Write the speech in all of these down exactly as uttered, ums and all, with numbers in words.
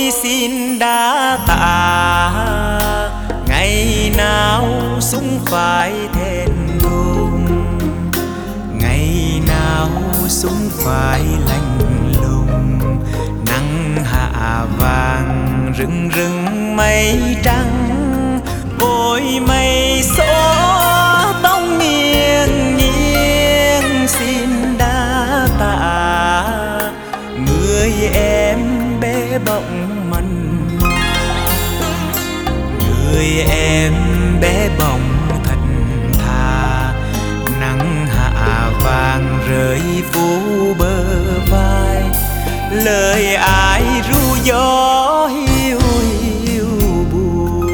xin đa tạ, ngày nào súng phải thẹn thùng, ngày nào súng phải lạnh lùng. Nắng hạ vàng rừng rừng mây trắng, ôi mây xóa tóc nghiêng nghiêng. Xin đa tạ người em bé bỏng mặn mà, người em bé bỏng thật thà. Nắng hạ vàng rơi phủ bờ vai, lời ai ru gió hiu hiu buồn.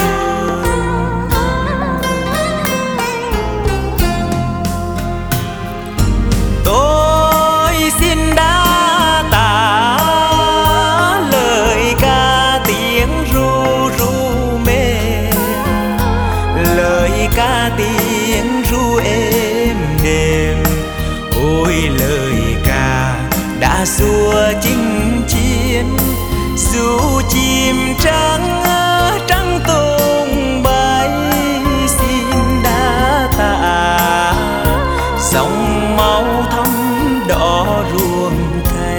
Tôi xin đa tạ lời ca tiếng ru ru mềm, lời ca tiếng ru êm đềm. Ôi lời ca đã xua chinh chiến, dù chim trắng trắng tung bay. Xin đa tạ dòng máu thấm đỏ ruộng cày,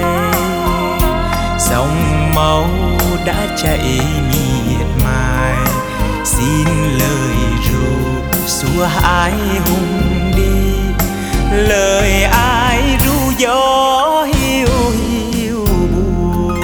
dòng máu đã chảy miệt mài. Xin lời ru xua ai hùng đi, lời ai ru gió hiu hiu buồn.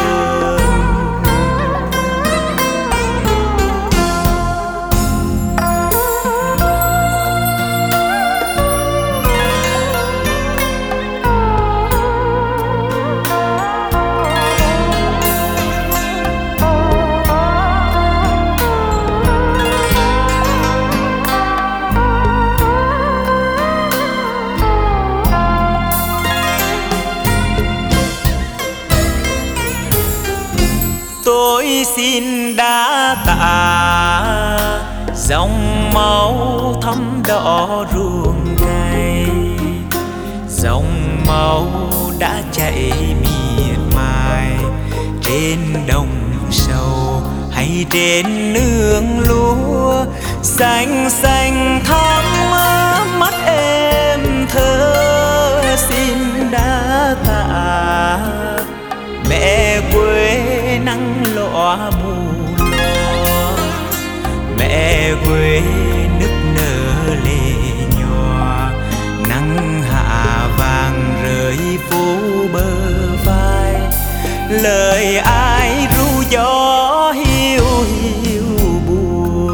Tôi xin đa tạ dòng máu thấm đỏ ruộng cày, dòng máu đã chảy miệt mài. Trên đồng sầu hay trên nương lúa, xanh xanh thắm mắt em thơ. Xin đa tạ mẹ quê nắng lọ mù lòa, mẹ quê nức nở lệ nhòa. Nắng hạ vàng rơi phủ bờ vai, lời ai ru gió hiu hiu buồn.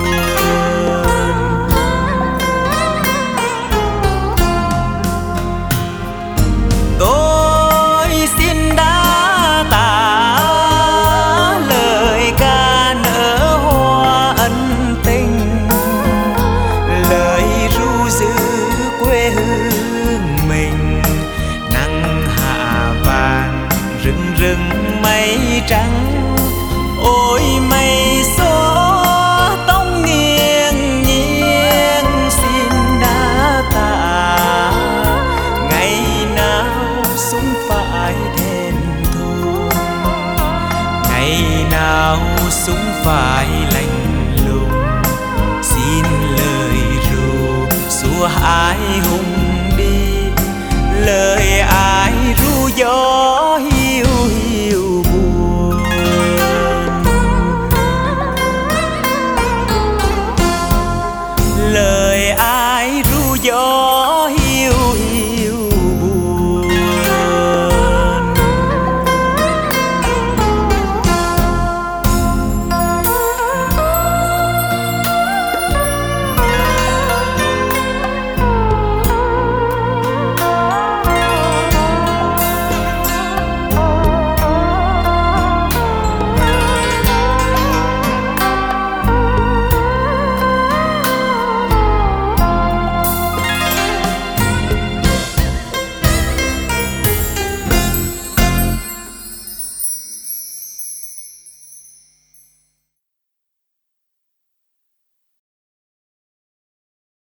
Tôi xin đa tạ lời ca nở hoa ân tình, lời ru giữ quê hương mình. Nắng hạ vàng rừng rừng mây trắng, ôi mây xóa tóc nghiêng nghiêng. Xin đa tạ ngày nào súng phải thẹn thùng, ngày nào súng phải